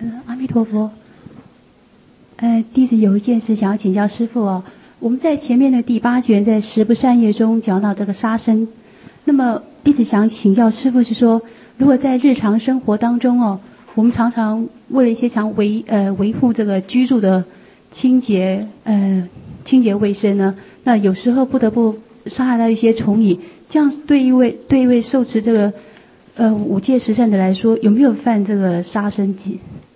阿弥陀佛。弟子有一件事想要请教师父哦。我们在前面的第8卷在十不善业中讲到这个杀生，那么弟子想请教师父是说，如果在日常生活当中哦，我们常常为了一些想维护这个居住的清洁卫生呢，那有时候不得不杀害到一些虫蚁，这样对一位受持这个5戒十善的来说，有没有犯这个杀生戒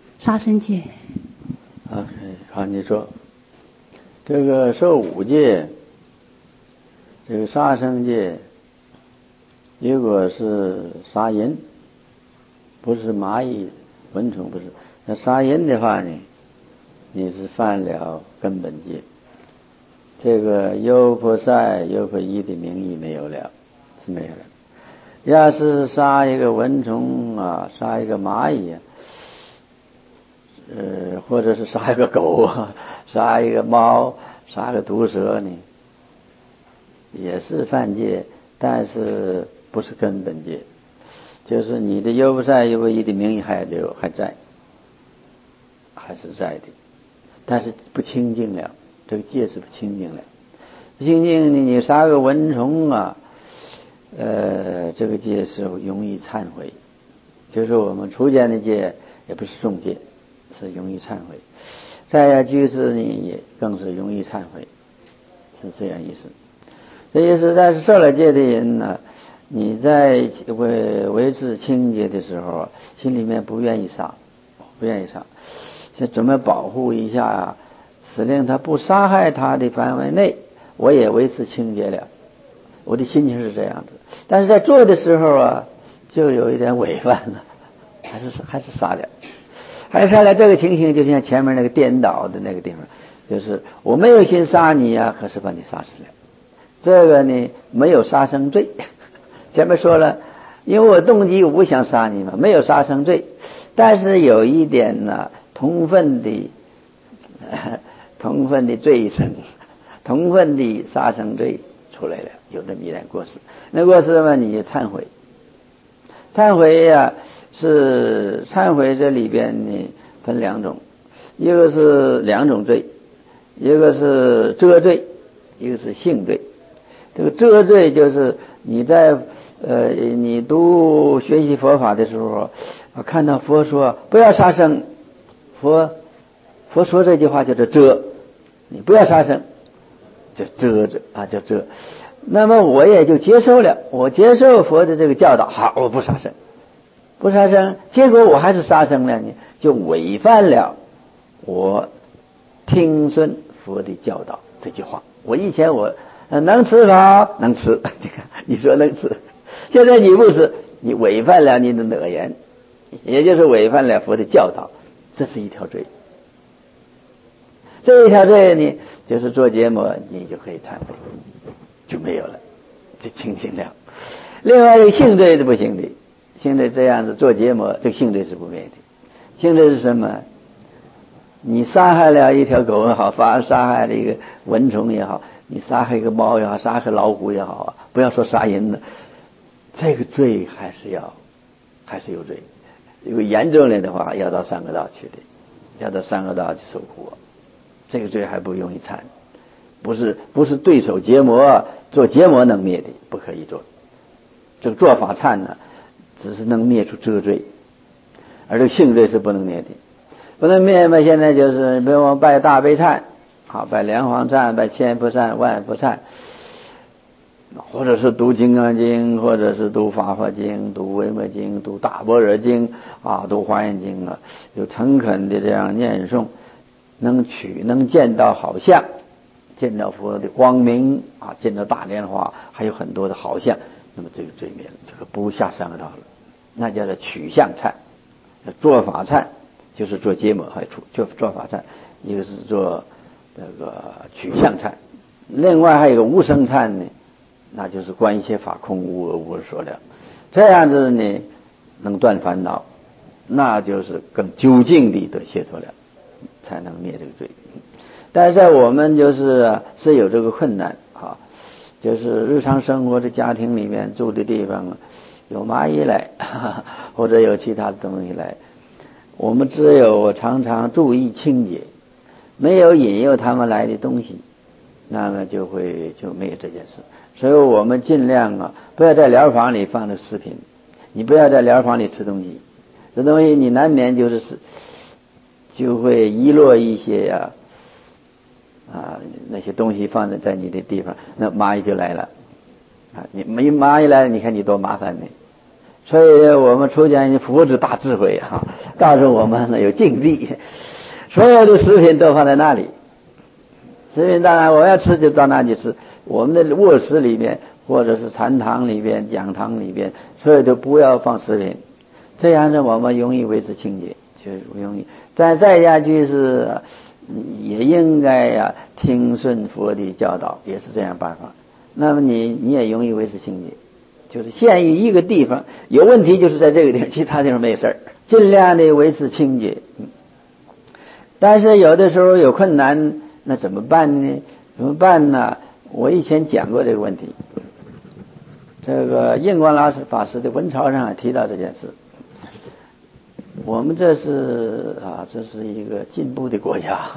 ？OK， 好，你说这个受5戒，这个杀生戒，如果是杀人，不是蚂蚁、蚊虫，不是，那杀人的话呢，你是犯了根本戒。这个优婆塞、优婆夷的名义没有了，是没有了。要是杀一个蚊虫啊，杀一个蚂蚁啊，或者是杀一个狗啊，杀一个猫，杀个毒蛇呢，也是犯戒，但是不是根本戒，就是你的优婆塞、优婆夷的名义还在，还是在的，但是不清净了，这个戒是不清净了。不清净呢，你杀个蚊虫啊，这个戒是容易忏悔，就是我们出家的戒，也不是重戒，是容易忏悔。在家居士呢，也更是容易忏悔，是这样意思。这意思，但是受了戒的人呢，你在维持清洁的时候，心里面不愿意杀，就怎么保护一下啊，使令他不杀害他的范围内，我也维持清洁了。我的心情是这样子，但是在做的时候啊，就有一点违反了，还是杀了。这个情形就像前面那个颠倒的那个地方，就是我没有心杀你啊，可是把你杀死了。这个呢，没有杀生罪。前面说了，因为我动机我不想杀你嘛，没有杀生罪。但是有一点呢，同分的罪生，同分的杀生罪出来了，有这么一点过失。那过失嘛，你就忏悔。忏悔呀，是忏悔这里边呢分2种，一个是2种罪，一个是遮罪，一个是性罪。这个遮罪就是你在你学习佛法的时候，看到佛说不要杀生，佛说这句话叫做遮，你不要杀生，就遮着啊，叫遮。那么我也就接受了，我接受佛的这个教导，好，我不杀生，结果我还是杀生了呢，就违反了我听顺佛的教导这句话。我以前能吃吗？能吃，你说能吃，现在你不吃，你违反了你的诺言，也就是违反了佛的教导，这是一条罪。这一条罪呢，就是做结魔，你就可以忏悔，就没有了，就清净了。另外一个性罪是不行的，性罪这样子做结魔，这个性罪是不灭的。性罪是什么？你杀害了一条狗也好，杀害了一个蚊虫也好，你杀害一个猫也好，杀害老虎也好啊，不要说杀人了，这个罪还是有罪。如果严重了的话，要到三恶道去的，要到三恶道去受苦。这个罪还不容易忏，不是对手结魔，做结魔能灭的，不可以做。这个做法忏呢，只是能灭除遮罪，而这个性罪是不能灭的。不能灭嘛，现在就是比如我们拜大悲忏，好，拜莲花忏，拜千佛忏、万佛忏，或者是读金刚经，或者是读法华经、读维摩经、读大般若经啊，读华严经啊，有诚恳的这样念诵，能见到好相，见到佛的光明啊，见到大莲花，还有很多的好相，那么这个罪灭了，这个不下三恶道了，那叫做取相忏。做法忏就是做结魔害处，就做法忏，一个是做那个取相忏，另外还有一个无生忏呢，那就是观一切法空，无我无所了，这样子呢能断烦恼，那就是更究竟地得解脱了，才能灭这个罪。但是在我们是有这个困难啊，就是日常生活的家庭里面住的地方有蚂蚁来，或者有其他的东西来， 我们只有常常注意清洁，没有引诱他们来的东西，那么就没有这件事。所以我们尽量不要在疗房里放着食品，你不要在疗房里吃东西，这东西你难免就会遗落一些那些东西放在你的地方，那蚂蚁就来了你没蚂蚁来，你看你多麻烦呢。所以我们出家人佛子大智慧告诉我们有净地，所有的食品都放在那里。食品当然我要吃就到那里吃，我们的卧室里面或者是禅堂里边讲堂里边，所以都不要放食品，这样呢我们容易维持清洁，就是容易。但在家居士也应该听顺佛的教导，也是这样办法，那么你也容易维持清洁。就是限于一个地方有问题，就是在这个地方，其他地方没事儿，尽量的维持清洁。但是有的时候有困难，那怎么办呢？怎么办呢？我以前讲过这个问题，这个印光老师法师的文钞上也提到这件事。我们这是一个进步的国家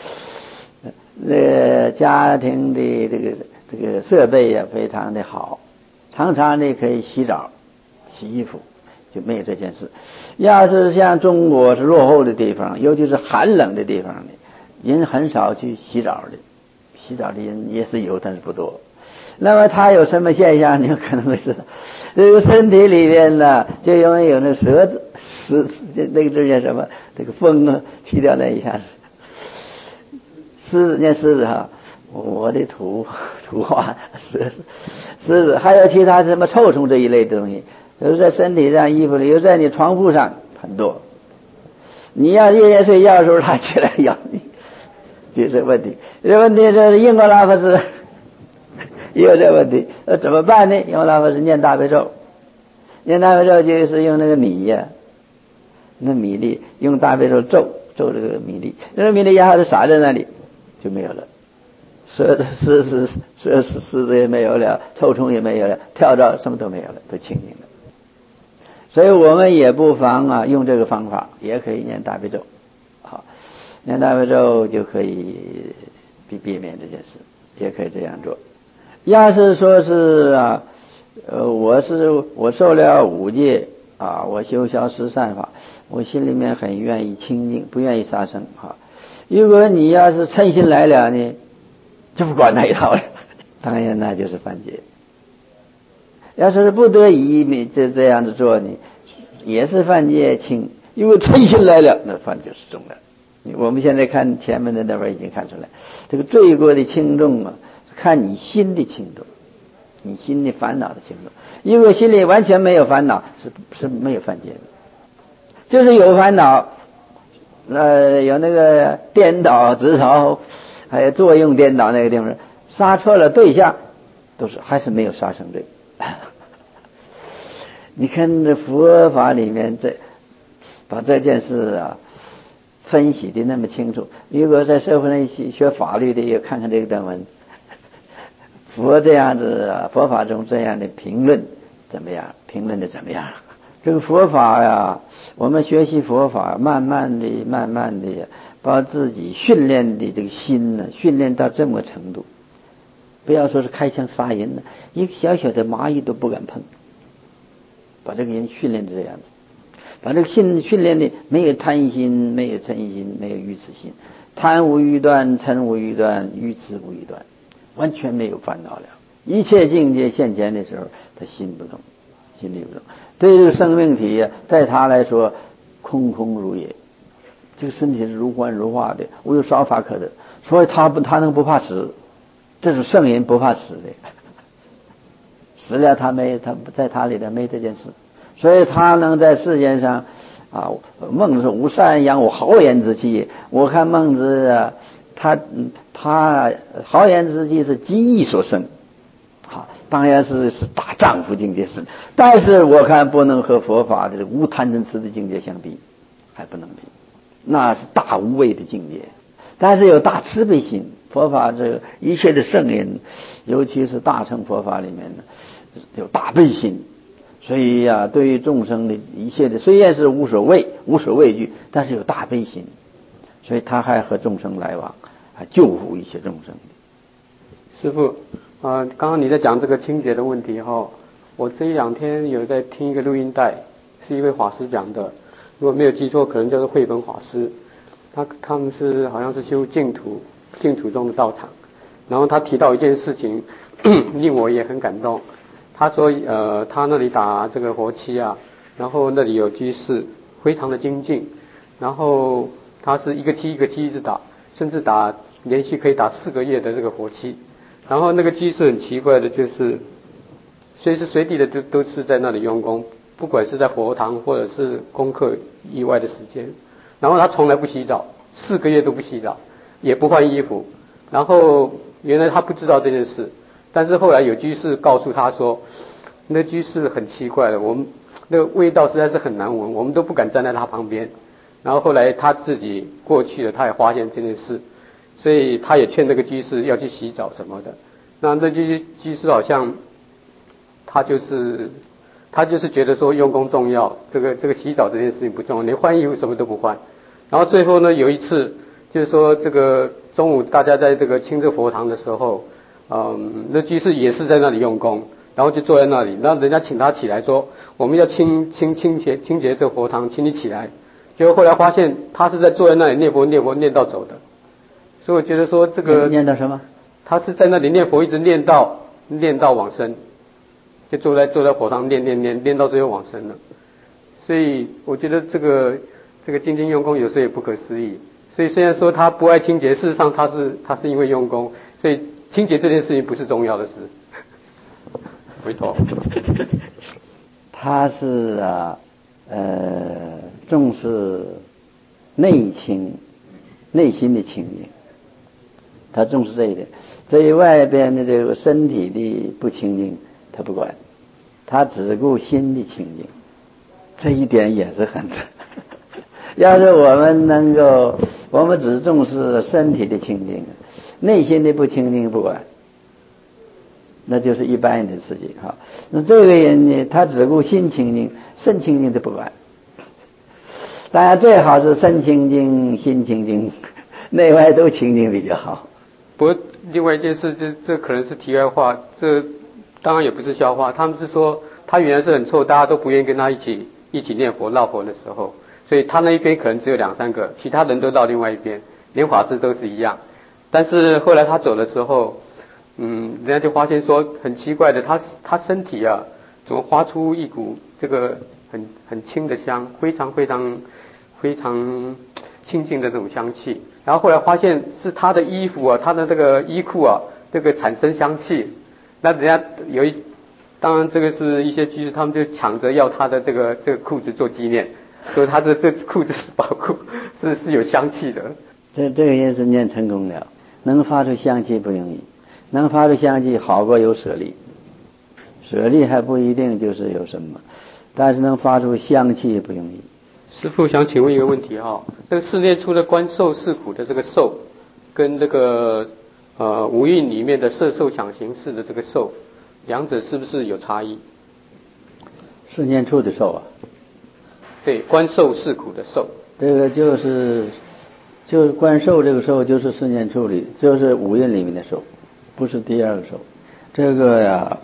家庭的这个设备也非常的好，常常可以洗澡洗衣服，就没有这件事。要是像中国是落后的地方，尤其是寒冷的地方呢，人很少去洗澡的，洗澡的人也是有，但是不多。那么他有什么现象，你们可能会知道，这个身体里边呢就容易有那舌子那个字叫什么，这个风去掉那一下子狮子我的图画狮子，还有其他什么臭虫这一类的东西，有在身体上衣服里，有在你床铺上很多，你要夜夜睡觉的时候他起来咬你，就这问题。这问题是英国老法师也有这问题，怎么办呢？英国老法师念大悲咒，念大悲咒就是用那个米那米粒用大悲咒咒这个米粒，这个米粒要是撒在那里就没有了，狮子也没有了，臭虫也没有了，跳蚤什么都没有了，都清净了。所以我们也不妨用这个方法，也可以念大悲咒，念大悲咒就可以避免这件事，也可以这样做。要是说是我受了5戒我修消十善法，我心里面很愿意清净，不愿意杀生如果你要是嗔心来了呢，就不管那一套了，当然那就是犯戒。要是不得已你这样子做呢，也是犯戒轻。如果嗔心来了，那犯就是重了。我们现在看前面的那边已经看出来，这个罪过的轻重看你心的轻重，你心的烦恼的轻重。如果心里完全没有烦恼，是没有犯戒的。就是有烦恼，有那个颠倒执着，还有作用颠倒那个地方，杀错了对象，还是没有杀生罪。你看这佛法里面把这件事分析的那么清楚。如果在社会上学法律的也看看这个段文，佛这样子佛法中这样的评论怎么样？评论的怎么样？这个佛法我们学习佛法，慢慢的把自己训练的这个心呢，训练到这么程度，不要说是开枪杀人了，一个小小的蚂蚁都不敢碰，把这个人训练这样子，把这个心训练的没有贪心，没有嗔心，没有愚痴心，贪无欲断，嗔无欲断，愚痴无欲断，完全没有烦恼了。一切境界现前的时候，他心不动，心里不动。对这个生命体在他来说空空如也，这个身体是如幻如化的，无有少法可得，所以他能不怕死，这是圣人不怕死的。死了他在他里头没这件事，所以他能在世间上孟子无善养我豪言之气。我看孟子他豪言之气是机意所生，当然是大丈夫境界是，但是我看不能和佛法的无贪嗔痴的境界相比，还不能比，那是大无畏的境界。但是有大慈悲心，佛法这个一切的圣人，尤其是大乘佛法里面呢，有大悲心， 所以呀，对于众生的一切的，虽然是无所畏惧，但是有大悲心，所以他还和众生来往，还救护一些众生。 师父，刚刚你在讲这个清洁的问题哈，我这一两天有在听一个录音带，是一位法师讲的，如果没有记错，可能就是慧本法师，他们是好像是修净土中的道场，然后他提到一件事情，令我也很感动。他说他那里打这个活漆啊，然后那里有居士，非常的精进，然后他是一个漆一个漆一直打，甚至连续可以打4个月的这个活漆。然后那个居士很奇怪的就是，随时随地的都是在那里用功，不管是在佛堂或者是功课以外的时间。然后他从来不洗澡，4个月都不洗澡，也不换衣服。然后原来他不知道这件事。但是后来有居士告诉他说，那居士很奇怪的，我们那个味道实在是很难闻，我们都不敢站在他旁边。然后后来他自己过去了，他也发现这件事，所以他也劝那个居士要去洗澡什么的。那居士好像他就是觉得说用功重要，这个洗澡这件事情不重要，连换衣服什么都不换。然后最后呢，有一次就是说这个中午大家在这个清这佛堂的时候。那居士也是在那里用功，然后就坐在那里，然后人家请他起来说，我们要清洁这佛堂，请你起来。结果后来发现他是在坐在那里念佛念到走的，所以我觉得说这个念到什么？ 他是在那里念佛，一直念到往生，就坐在佛堂念到最后往生了。所以我觉得这个精进用功有时候也不可思议。所以虽然说他不爱清洁，事实上他是因为用功，所以清洁这件事情不是重要的事。回头， 他是重视内心的清净，他重视这一点。至于外边的这个身体的不清净，他不管，他只顾心的清净，这一点也是很要是我们只重视身体的清净，内心的不清净不管，那就是一般人的事情哈。那这个人呢，他只顾心清净，身清净他不管。当然最好是身清净心清净，内外都清净比较好。 不过另外一件事，这可能是题外话，这当然也不是笑话。他们是说他原来是很臭，大家都不愿意跟他一起念佛绕佛的时候，所以他那一边可能只有2-3个，其他人都到另外一边，连法师都是一样。但是后来他走的时候，人家就发现说很奇怪的，他身体啊怎么发出一股这个很轻的香，非常清净的这种香气。然后后来发现是他的衣服啊，他的这个衣裤啊，这个产生香气。那人家当然这个是一些居士，他们就抢着要他的这个裤子做纪念，说他这裤子是宝裤，是有香气的。 这个也是念成功了，能发出香气不容易，能发出香气好过有舍利，舍利还不一定就是有什么，但是能发出香气不容易。 师父想请问一个问题哈，这个四念处的观受是苦的这个受，跟这个五蕴里面的色受想行识的这个受，两者是不是有差异？ 四念处的受啊？ 对，观受是苦的受。 这个就是观受这个受，就是四念处里，就是五蕴里面的受，不是第二个受。这个呀，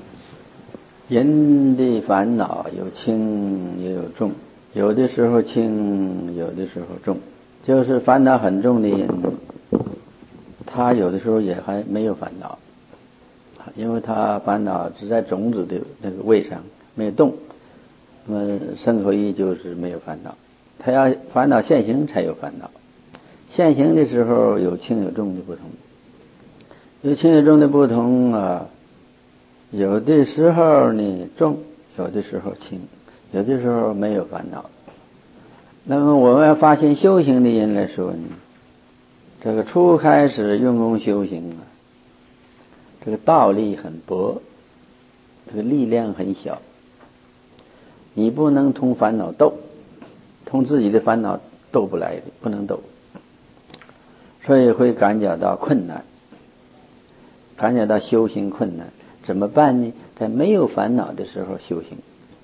人的烦恼有轻也有重，有的时候轻，有的时候重。就是烦恼很重的人，他有的时候也还没有烦恼，因为他烦恼只在种子的那个位上没有动。那么身口意就是没有烦恼，他要烦恼现行才有烦恼。现行的时候有轻有重的不同，有轻有重的不同啊。有的时候呢重，有的时候轻，有的时候没有烦恼。那么我们要发现修行的人来说呢，这个初开始用功修行啊，这个道力很薄，这个力量很小，你不能同烦恼斗，同自己的烦恼斗不来的，不能斗，所以会感觉到困难，感觉到修行困难。怎么办呢？在没有烦恼的时候修行，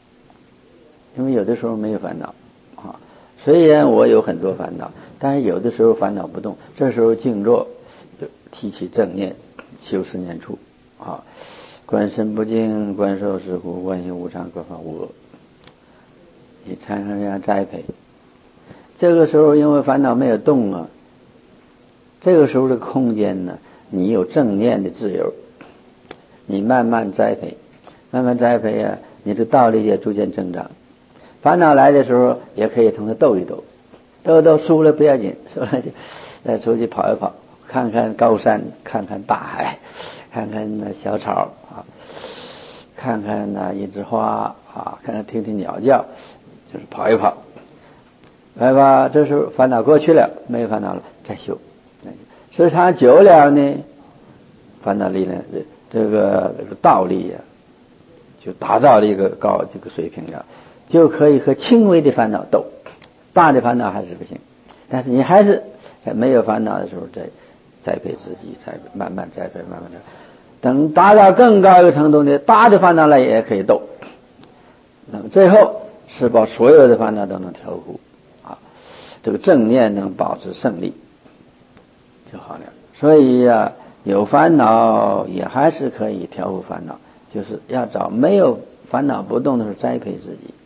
因为有的时候没有烦恼啊。虽然我有很多烦恼，但是有的时候烦恼不动，这时候静坐，提起正念，修四念处啊，观身不净，观受是苦，观行无常，观法无我，你产生这样栽培。这个时候因为烦恼没有动啊，这个时候的空间呢，你有正念的自由，你慢慢栽培，慢慢栽培啊，你的道力也逐渐增长。烦恼来的时候，也可以同他斗一斗，斗一斗输了不要紧，输了就再出去跑一跑，看看高山，看看大海，看看那小草啊，看看那一枝花啊，看看听听鸟叫，就是跑一跑，来吧。这时候烦恼过去了，没有烦恼了，再修。时常久了呢，烦恼力量这个道力呀，就达到了一个高这个水平了，就可以和轻微的烦恼斗，大的烦恼还是不行。但是你还是在没有烦恼的时候，再栽培自己，再慢慢栽培，慢慢的，等达到更高一个程度呢，大的烦恼来也可以斗。那么最后是把所有的烦恼都能调伏啊，这个正念能保持胜利就好了。所以啊，有烦恼也还是可以调伏烦恼，就是要找没有烦恼不动的时候栽培自己，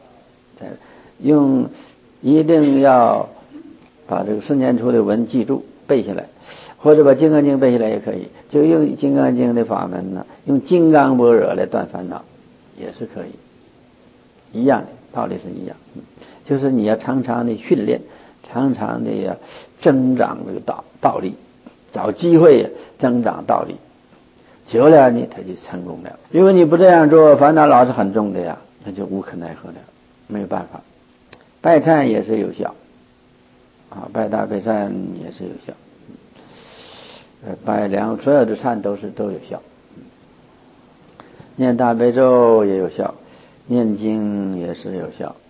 一定要把这个四念处的文记住背下来，或者把金刚经背下来也可以，就用金刚经的法门呢，用金刚般若来断烦恼也是可以，一样的道理是一样。就是你要常常的训练，常常的要增长这个道力，找机会增长道力，久了呢他就成功了。如果你不这样做，烦恼老是很重的呀，那就无可奈何了，没有办法。拜忏也是有效啊，拜大悲忏也是有效，拜所有的忏都有效，念大悲咒也有效，念经也是有效。